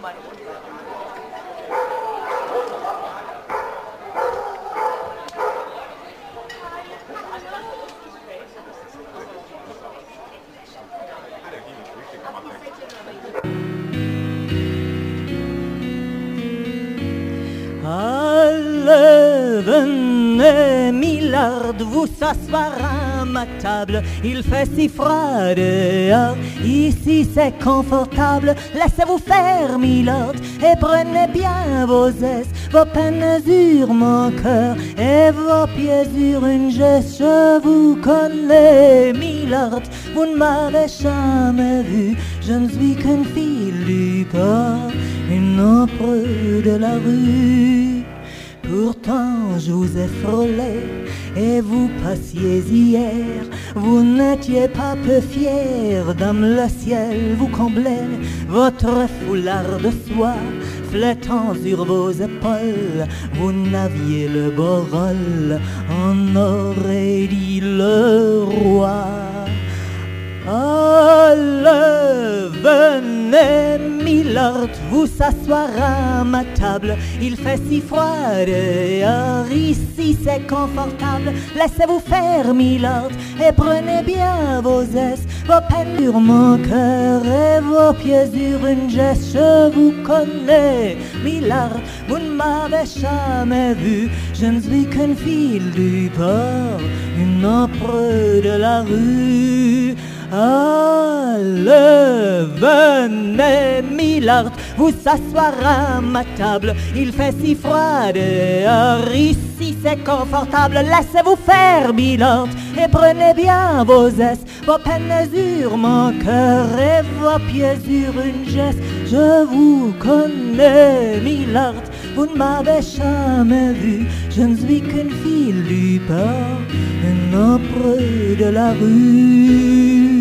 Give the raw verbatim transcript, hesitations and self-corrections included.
Allez, venez, Milord, vous s'asseoir à ma table. Il fait si froid dehors, ici c'est confortable. Laissez-vous faire, Milord, et prenez bien vos aises. Vos peines sur mon cœur et vos pieds sur une geste. Je vous connais, Milord, vous ne m'avez jamais vu. Je ne suis qu'une fille du port, une ombre de la rue. Pourtant je vous ai frôlé et vous passiez hier. Vous n'étiez pas peu fier, dame, le ciel vous comblait. Votre foulard de soie flottant sur vos épaules, vous n'aviez le beau rôle, on aurait dit le roi. Allez, venez, Milord, vous s'asseoir à ma table. Il fait si froid dehors, ici c'est confortable. Laissez-vous faire, Milord, et prenez bien vos aises. Vos peines sur mon cœur et vos pieds sur une geste. Je vous connais, Milord, vous ne m'avez jamais vu. Je ne suis qu'une fille du port, une ombre de la rue. Allez, venez, Milord, vous s'asseoir à ma table. Il fait si froid dehors, ici c'est confortable. Laissez-vous faire, Milord, et prenez bien vos aises. Vos peines sur mon cœur et vos pieds sur une geste. Je vous connais, Milord, vous ne m'avez jamais vu. Je ne suis qu'une fille du port, une ombre de la rue.